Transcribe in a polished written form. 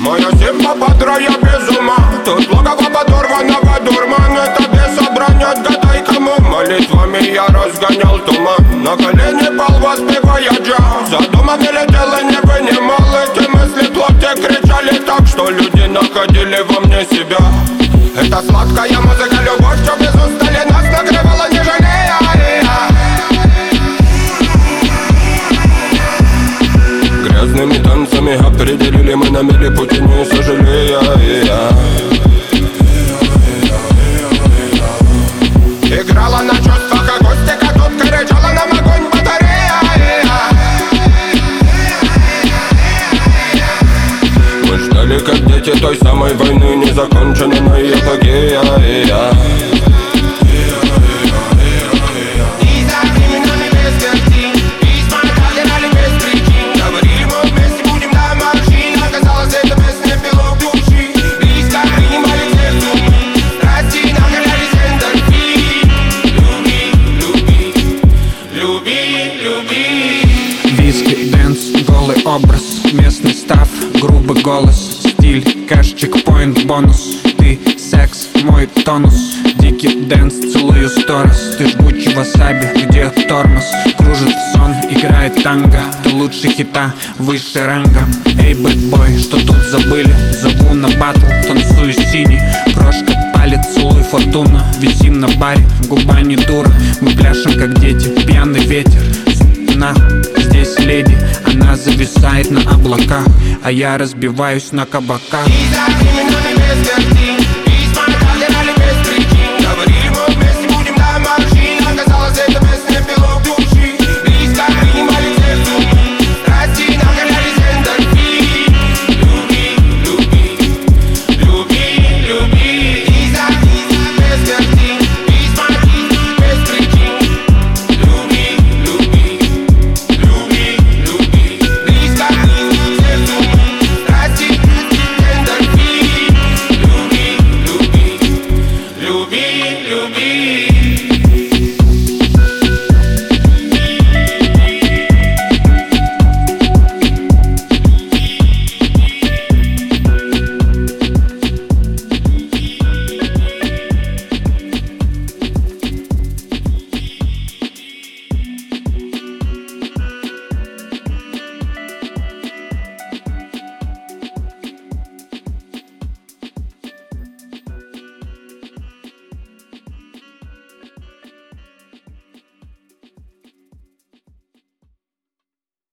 Моя симпа подра, я без ума. Тут логово подорванного дурман. Это беса бронят, гадай кому. Молитвами я разгонял туман. На колени пал, воспевая джаз. За домом летел и не вынимал. Эти мысли в локте кричали так, что люди находили во мне себя. Это сладкая музыка, любовь, что без устали нас накрывала, не жалея. Грязными танцами определили мы на миле пути, не сожалея. Играла на чувствах акустика, тут кричала нам огонь батарея. Мы ждали, как дети, той самой войны, незаконченной эпогея. Виски, дэнс, голый образ, местный став, грубый голос, стиль, кэш, чекпоинт, бонус. Ты секс, мой тонус, дикий дэнс, целую сторис. Ты жгучий васаби, где тормоз, кружит сон, играет танго. Ты лучше хита, выше ранга. Эй, бэтбой, что тут забыли? Зову на батл, танцую синий. Крошка палец, целуй фортуну. Висим на баре, губа не дура. Мы пляшем, как дети, пьяный ветер. Здесь леди, она зависает на облаках, а я разбиваюсь на кабаках.